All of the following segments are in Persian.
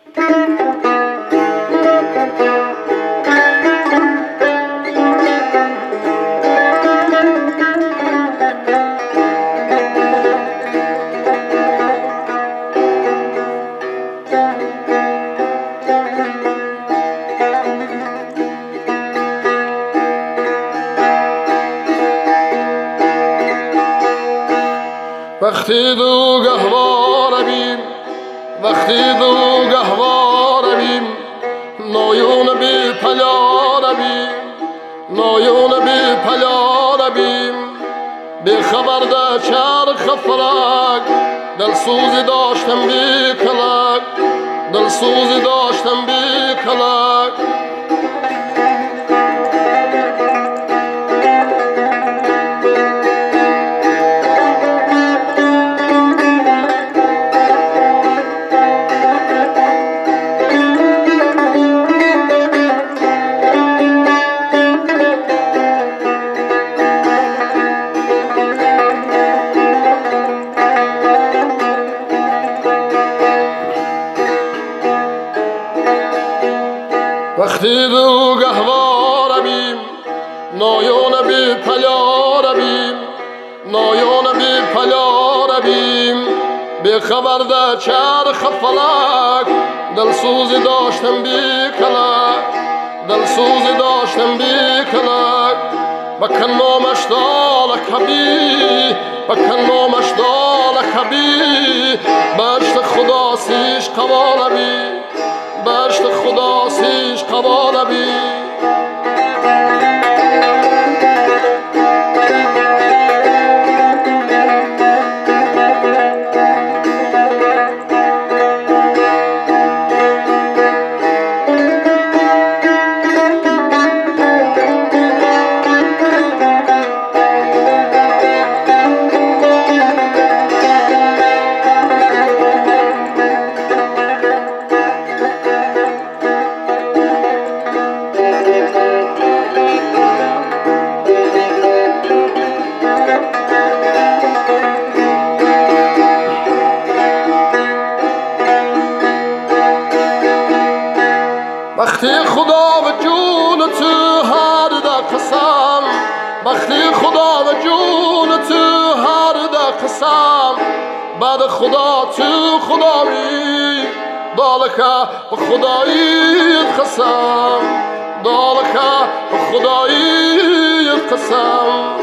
وقتی دو گهواریم وقتی دو گهواریم نایون بی پلیاریم نایون بی پلیاریم بی خبر ده چرخ فلک دلسوزی داشتم بی کلک دلسوزی داشتم بی کلک وقتی دو گهواریم نایون بی پلیاریم نایون بی پلیاریم بی خبر ده چرخ فلک دلسوزی داشتم بی کلک دلسوزی داشتم بی کلک بکن نامش دالکبی بکن نامش دالکبی بشت خدا سیش قوالبی بشت خدا سیش قوالبی وقتی خدا و جون تو هر ده قسم وقتی خدا و جون تو هر ده قسم بعد خدا تو خدایی دالکه به خداییت قسم دالکه به خداییت قسم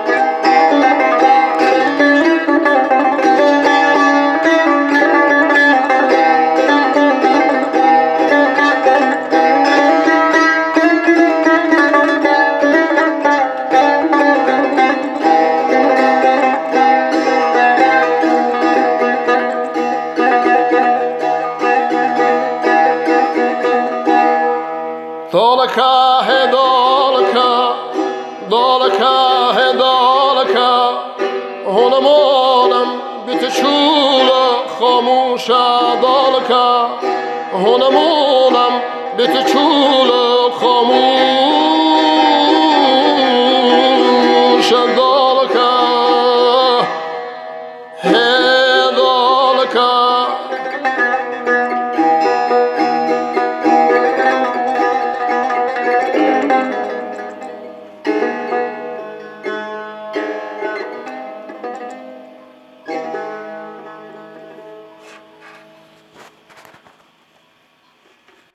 دالکه هی دالکه دالکه هی دالکه هنمانم بیت شول خاموشه دالکه هنمانم بیت شول